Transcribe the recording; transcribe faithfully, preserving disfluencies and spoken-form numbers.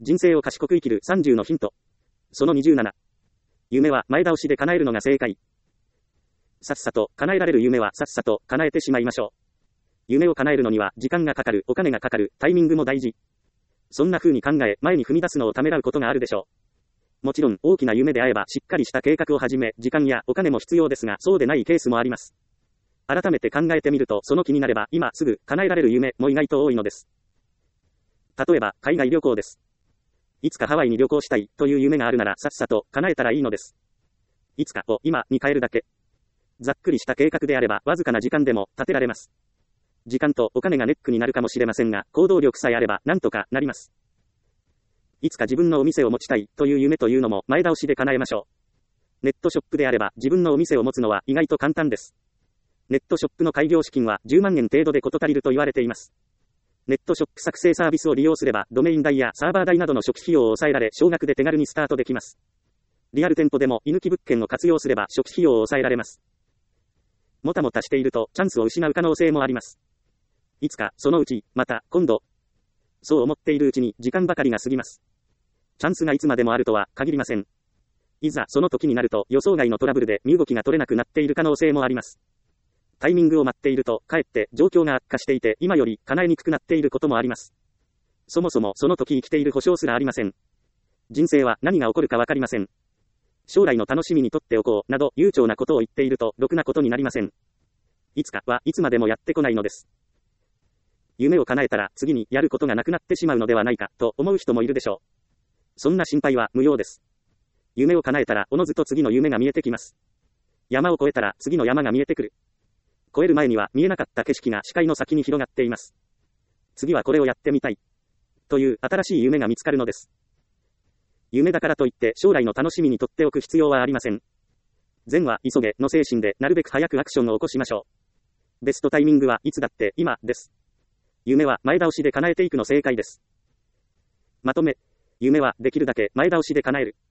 人生を賢く生きるさんじゅうのヒント。そのにじゅうなな。夢は前倒しで叶えるのが正解。さっさと叶えられる夢はさっさと叶えてしまいましょう。夢を叶えるのには時間がかかる、お金がかかる、タイミングも大事。そんな風に考え、前に踏み出すのをためらうことがあるでしょう。もちろん、大きな夢であれば、しっかりした計画をはじめ、時間やお金も必要ですが、そうでないケースもあります。改めて考えてみると、その気になれば、今すぐ叶えられる夢も意外と多いのです。例えば、海外旅行です。いつかハワイに旅行したいという夢があるなら、さっさと叶えたらいいのです。いつかを今に変えるだけ。ざっくりした計画であれば、わずかな時間でも立てられます。時間とお金がネックになるかもしれませんが、行動力さえあれば、なんとかなります。いつか自分のお店を持ちたいという夢というのも前倒しで叶えましょう。ネットショップであれば、自分のお店を持つのは意外と簡単です。ネットショップの開業資金はじゅうまんえん程度で事足りると言われています。ネットショップ作成サービスを利用すれば、ドメイン代やサーバー代などの初期費用を抑えられ、少額で手軽にスタートできます。リアル店舗でも居抜き物件を活用すれば初期費用を抑えられます。もたもたしているとチャンスを失う可能性もあります。いつか、そのうち、また、今度。そう思っているうちに時間ばかりが過ぎます。チャンスがいつまでもあるとは限りません。いざその時になると予想外のトラブルで身動きが取れなくなっている可能性もあります。タイミングを待っていると、かえって状況が悪化していて、今より叶えにくくなっていることもあります。そもそもその時生きている保証すらありません。人生は何が起こるかわかりません。将来の楽しみにとっておこう、など悠長なことを言っていると、ろくなことになりません。いつかはいつまでもやってこないのです。夢を叶えたら次にやることがなくなってしまうのではないか、と思う人もいるでしょう。そんな心配は無用です。夢を叶えたらおのずと次の夢が見えてきます。山を越えたら次の山が見えてくる。越える前には見えなかった景色が視界の先に広がっています。次はこれをやってみたい。という新しい夢が見つかるのです。夢だからといって将来の楽しみにとっておく必要はありません。善は急げの精神でなるべく早くアクションを起こしましょう。ベストタイミングはいつだって今です。夢は前倒しで叶えていくの正解です。まとめ、夢はできるだけ前倒しで叶える。